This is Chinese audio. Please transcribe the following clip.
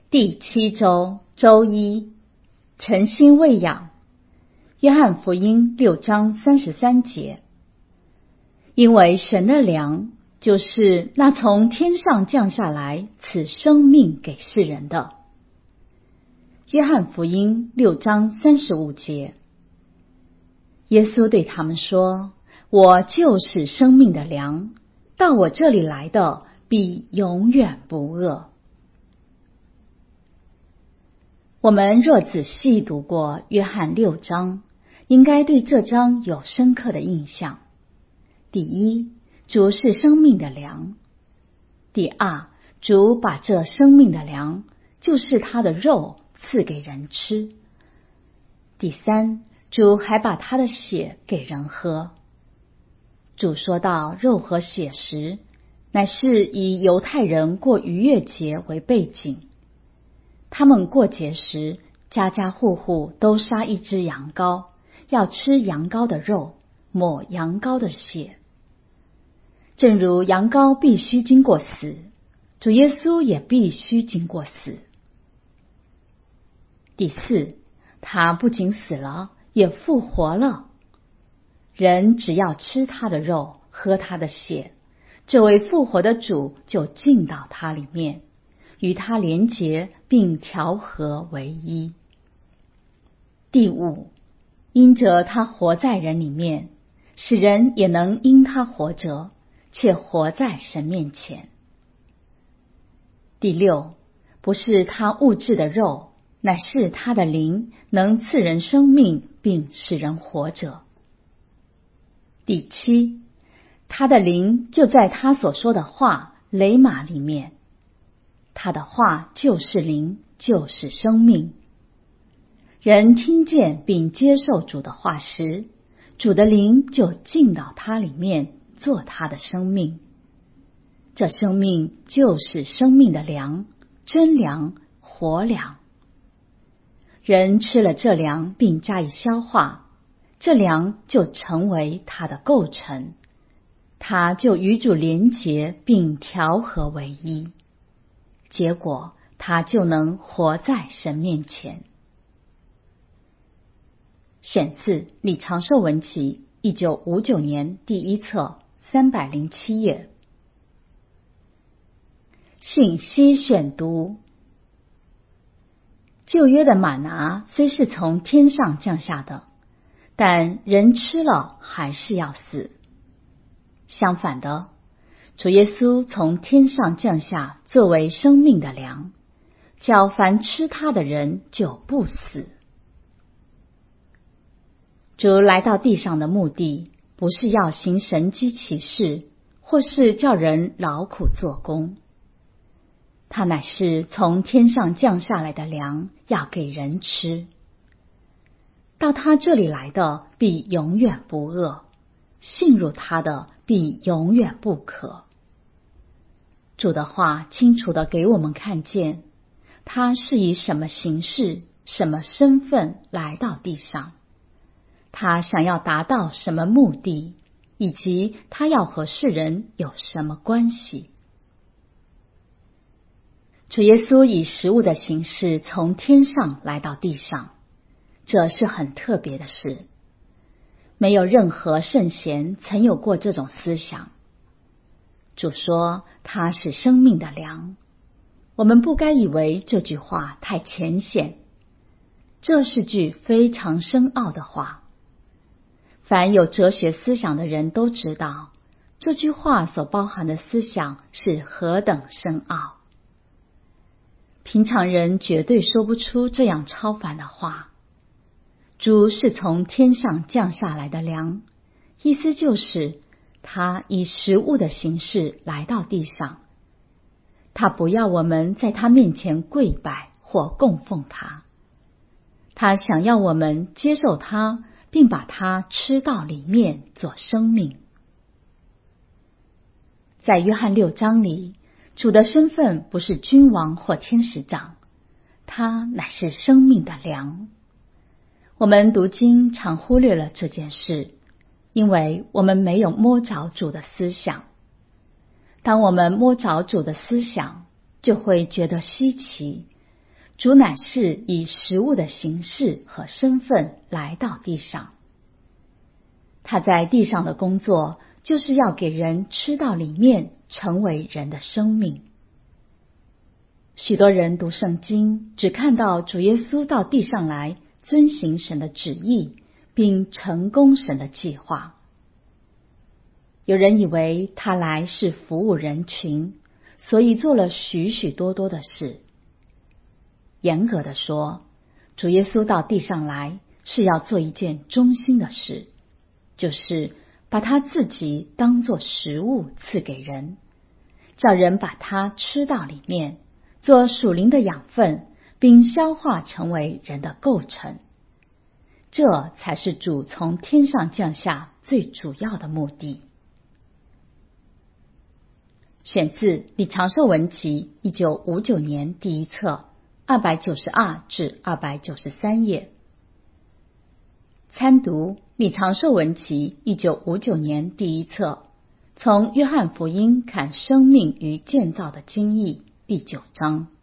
第7周周一，诚心喂养。约翰福音6章33节。因为神的粮就是那从天上降下来赐生命给世人的。约翰福音6章35节。耶稣对他们说，我就是生命的粮，到我这里来的必永远不饿。我们若仔细读过约翰6章，应该对这章有深刻的印象。第一，主是生命的粮。第二，主把这生命的粮，就是他的肉赐给人吃。第三，主还把他的血给人喝。主说到肉和血时，乃是以犹太人过逾越节为背景。他们过节时，家家户户都杀一只羊羔，要吃羊羔的肉，抹羊羔的血。正如羊羔必须经过死，主耶稣也必须经过死。第四，他不仅死了，也复活了。人只要吃他的肉，喝他的血，这位复活的主就进到他里面，与他连结并调和为一。第五，因着他活在人里面，使人也能因他活着，且活在神面前。第六，不是他物质的肉，乃是他的灵，能赐人生命，并使人活着。第七，他的灵就在他所说的话雷玛里面，他的话就是灵，就是生命。人听见并接受主的话时，主的灵就进到他里面，做他的生命。这生命就是生命的粮，真粮，活粮。人吃了这粮并加以消化，这粮就成为他的构成，他就与主连结并调和为一，结果他就能活在神面前。选自李长寿文集1959年第1册307页。信息选读。旧约的玛拿虽是从天上降下的，但人吃了还是要死。相反的，主耶稣从天上降下作为生命的粮，叫凡吃他的人就不死。主来到地上的目的，不是要行神迹奇事，或是叫人劳苦做工。他乃是从天上降下来的粮，要给人吃。到他这里来的必永远不饿，信入他的必永远不渴。主的话清楚地给我们看见，他是以什么形式、什么身份来到地上，他想要达到什么目的，以及他要和世人有什么关系。主耶稣以食物的形式从天上来到地上，这是很特别的事。没有任何圣贤曾有过这种思想。主说他是生命的粮，我们不该以为这句话太浅显，这是句非常深奥的话。凡有哲学思想的人都知道，这句话所包含的思想是何等深奥。平常人绝对说不出这样超凡的话。主是从天上降下来的粮，意思就是他以食物的形式来到地上。他不要我们在他面前跪拜或供奉他，他想要我们接受他，并把它吃到里面做生命。在约翰6章里，主的身份不是君王或天使长，他乃是生命的粮。我们读经常忽略了这件事，因为我们没有摸着主的思想。当我们摸着主的思想，就会觉得稀奇， 主乃是以食物的形式和身份来到地上。他在地上的工作，就是要给人吃到里面，成为人的生命。许多人读圣经，只看到主耶稣到地上来，遵行神的旨意，并成功神的计划。有人以为他来是服务人群，所以做了许许多多的事。严格的说，主耶稣到地上来是要做一件忠心的事，就是把他自己当作食物赐给人，叫人把它吃到里面，做属灵的养分，并消化成为人的构成。这才是主从天上降下最主要的目的。选自李长寿文集1959年第一册292至293页。参读李长寿文集1959年第一册，从约翰福音看生命与建造的经义第9章。